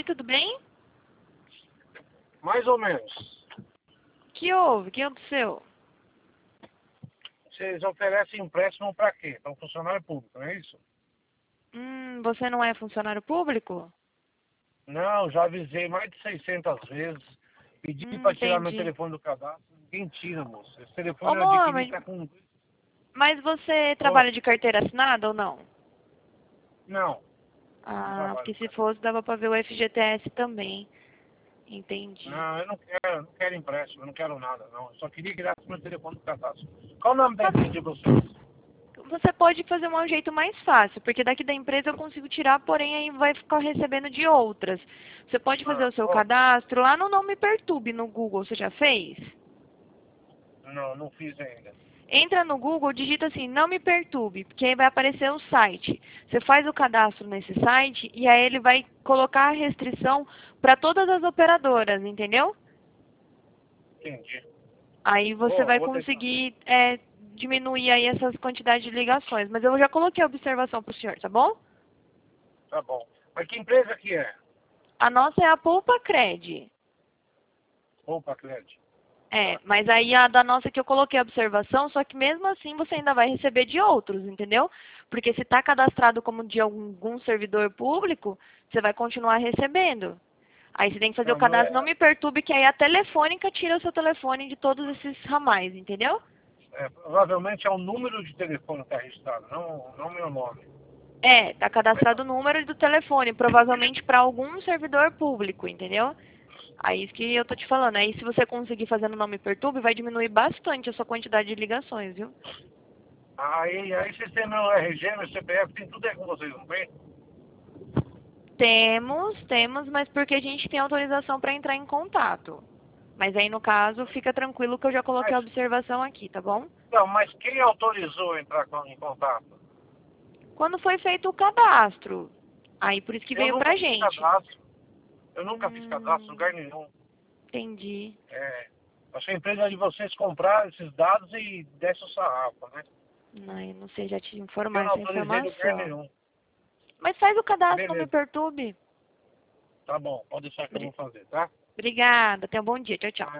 Oi, tudo bem? Mais ou menos. Que houve? O que aconteceu? Vocês oferecem empréstimo para quê? Para um funcionário público, não é isso? Você não é funcionário público? Não, já avisei mais de 600 vezes. Pedi para tirar meu Entendi. telefone do cadastro. Ninguém tira, moço. Esse Ô, telefone eu adquiri Mohamed, está com... mas você Oi. trabalha de carteira assinada ou não? Não, não Ah, trabalho porque com se cartão. fosse dava pra ver o FGTS também. Entendi. Não, eu não quero empréstimo, eu não quero nada, não. Eu só queria que tirasse meu telefone do cadastro. Qual o nome da Tá, empresa de vocês? você pode fazer um jeito mais fácil, porque daqui da empresa eu consigo tirar, porém aí vai ficar recebendo de outras. Você pode fazer Ah, o seu ó, cadastro lá no Não Me Perturbe no Google, você já fez? não, não fiz ainda. Entra no Google, digita assim, Não Me Perturbe, porque aí vai aparecer o site. Você faz o cadastro nesse site e aí ele vai colocar a restrição para todas as operadoras, entendeu? Entendi. Aí você vai Vou tentar. conseguir diminuir aí essas quantidades de ligações. Mas eu já coloquei a observação para o senhor, tá bom? Tá bom. Mas que empresa que é? A nossa é a Poupa Cred. Opa, Clédio. É, Tá. mas aí a da nossa que eu coloquei a observação, só que mesmo assim você ainda vai receber de outros, entendeu? Porque se está cadastrado como de algum servidor público, você vai continuar recebendo. Aí você tem que fazer o Não, meu cadastro Não é, Me Perturbe, que aí a telefônica tira o seu telefone de todos esses ramais, entendeu? provavelmente é o número de telefone que está registrado, não meu nome. É, tá cadastrado o número do telefone, provavelmente para algum servidor público, entendeu? Aí isso que eu tô te falando. Aí se você conseguir fazer no Não Me Perturbe, vai diminuir bastante a sua quantidade de ligações, viu? Aí vocês têm meu RG, meu CPF, tem tudo aí com vocês, não tem? Temos, mas porque a gente tem autorização para entrar em contato. Mas aí, no caso, fica tranquilo que eu já coloquei Mas, a observação aqui, tá bom? não, mas quem autorizou entrar em contato? Quando foi feito o cadastro, aí por isso que Eu veio nunca pra fiz gente. cadastro. Eu nunca fiz cadastro em Hum, lugar nenhum. entendi. É, acho que a empresa de vocês comprar esses dados e desce o sarrafo, né? Não, eu não sei já te Eu informar não essa autorizei em lugar informação. nenhum. Mas faz o cadastro, não me Beleza, perturbe. tá bom, pode deixar que eu vou fazer, tá? Obrigada, tenha um bom dia. Tchau, tchau.